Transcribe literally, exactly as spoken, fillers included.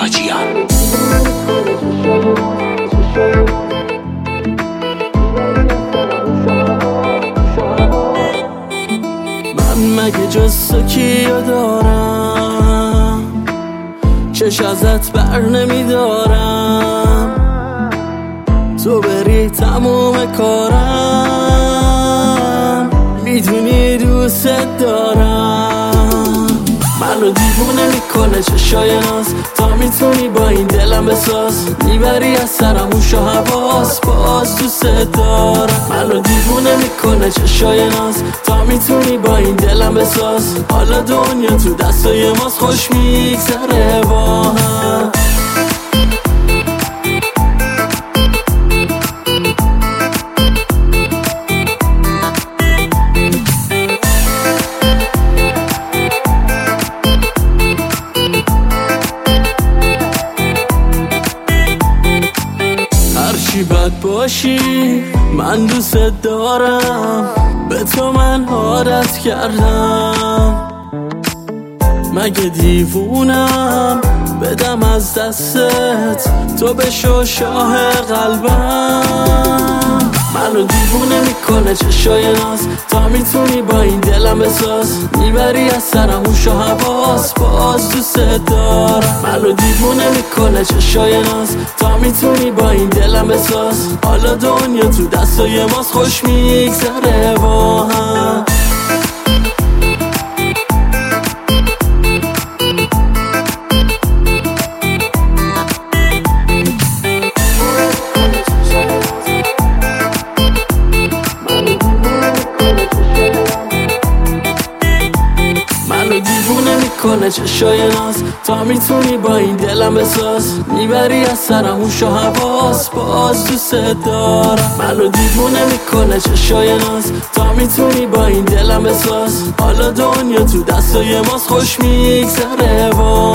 حاجیان. من مگه جز تو کیو دارم، چش ازت بر نمیدارم، تو بری تموم کارم، میدونی دوست دارم. منو دیوونه میکنه چشای ناز، تا میتونی با این دلم بساز، میبری از سرم هوش و حواس، باز دوست دارم. منو دیوونه میکنه چشای ناز، تا میتونی با این دلم بساز، حالا دنیا تو دستای ماست، خوش میگذره با هم. هرچی بد باشی من دوست دارم، به تو من عادت کردم، مگه دیوونم بدم از دستت، تو بشو شاه قلبم. منو دیوونه میکنه چشای ناز، تا میتونی با این دلم بساز، میبری از سرم هوش و حواس، باز دوست دارم. منو دیوونه میکنه چشای ناز، تا میتونی با این دلم بساز، حالا دنیا تو دستای ماست، خوش میگذره با هم. دیوونه میکنه چشای ناز، تا میتونی با این دلم بساز، میبری از سرم هوش و حواس، باز دوست دارم. منو دیوونه میکنه چشای ناز، تا میتونی با این دلم بساز، حالا دنیا تو دستای ماست، خوش میگذره با